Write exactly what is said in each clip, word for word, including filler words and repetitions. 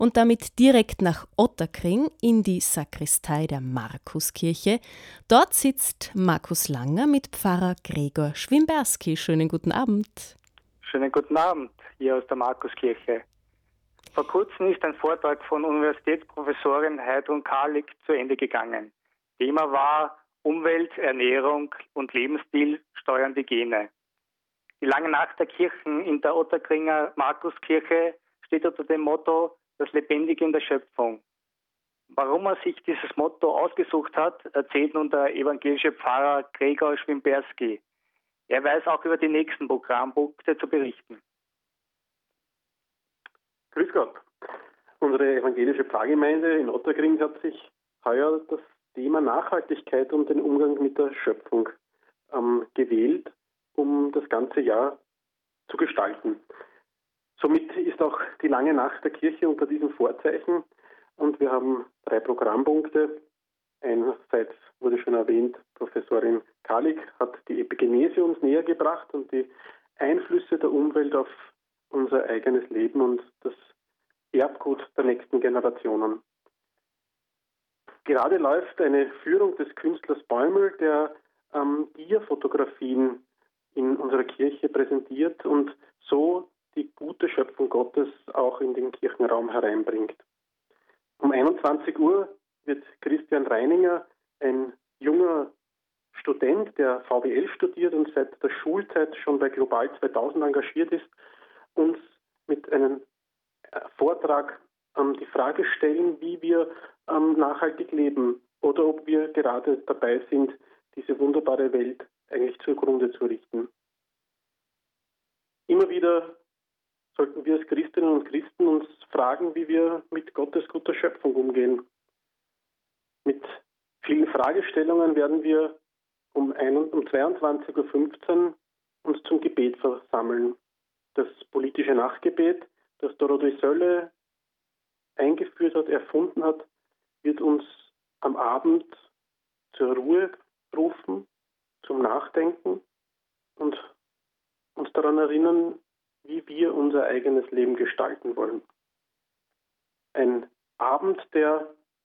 und damit direkt nach Ottakring in die Sakristei der Markuskirche. Dort sitzt Markus Langer mit Pfarrer Gregor Schwimberski. Schönen guten Abend. Schönen guten Abend hier aus der Markuskirche. Vor kurzem ist ein Vortrag von Universitätsprofessorin Heidrun Kalik zu Ende gegangen. Thema war Umwelt, Ernährung und Lebensstil steuern die Gene. Die lange Nacht der Kirchen in der Ottakringer Markuskirche steht unter dem Motto das Lebendige in der Schöpfung. Warum er sich dieses Motto ausgesucht hat, erzählt nun der evangelische Pfarrer Gregor Schwimberski. Er weiß auch über die nächsten Programmpunkte zu berichten. Grüß Gott. Unsere evangelische Pfarrgemeinde in Ottakring hat sich heuer das Thema Nachhaltigkeit und den Umgang mit der Schöpfung ähm, gewählt, um das ganze Jahr zu gestalten. Somit ist auch die lange Nacht der Kirche unter diesem Vorzeichen und wir haben drei Programmpunkte. Einerseits wurde schon erwähnt, Professorin Kalik hat die Epigenese uns näher gebracht und die Einflüsse der Umwelt auf unser eigenes Leben und das Erbgut der nächsten Generationen. Gerade läuft eine Führung des Künstlers Bäumel, der ähm, Tierfotografien in unserer Kirche präsentiert und so die gute Schöpfung Gottes auch in den Kirchenraum hereinbringt. Um einundzwanzig Uhr wird Christian Reininger, ein junger Student, der V W L studiert und seit der Schulzeit schon bei Global zweitausend engagiert ist, uns mit einem Vortrag ähm, die Frage stellen, wie wir ähm, nachhaltig leben oder ob wir gerade dabei sind, diese wunderbare Welt eigentlich zugrunde zu richten. Immer wieder sollten wir als Christinnen und Christen uns fragen, wie wir mit Gottes guter Schöpfung umgehen. Mit vielen Fragestellungen werden wir um, um zweiundzwanzig Uhr fünfzehn uns zum Gebet versammeln. Das politische Nachtgebet, das Dorothee Sölle eingeführt hat, erfunden hat, wird uns am Abend zur Ruhe rufen, zum Nachdenken und uns daran erinnern, wie wir unser eigenes Leben gestalten wollen. Ein Abend, der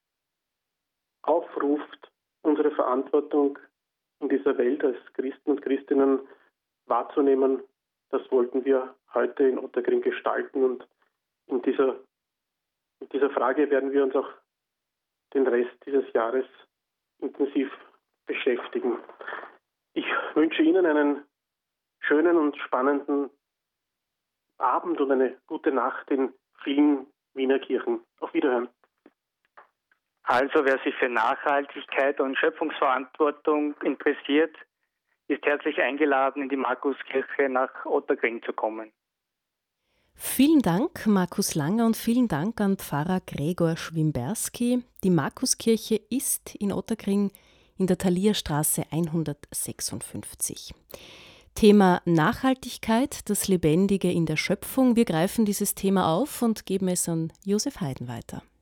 aufruft, unsere Verantwortung in dieser Welt als Christen und Christinnen wahrzunehmen. Das wollten wir heute in Ottakring gestalten und in dieser, mit dieser Frage werden wir uns auch den Rest dieses Jahres intensiv beschäftigen. Ich wünsche Ihnen einen schönen und spannenden Abend und eine gute Nacht in vielen Wiener Kirchen. Auf Wiederhören. Also wer sich für Nachhaltigkeit und Schöpfungsverantwortung interessiert, ist herzlich eingeladen, in die Markuskirche nach Ottakring zu kommen. Vielen Dank, Markus Langer, und vielen Dank an Pfarrer Gregor Schwimberski. Die Markuskirche ist in Ottakring in der Thalierstraße hundertsechsundfünfzig. Thema Nachhaltigkeit, das Lebendige in der Schöpfung. Wir greifen dieses Thema auf und geben es an Josef Haydn weiter.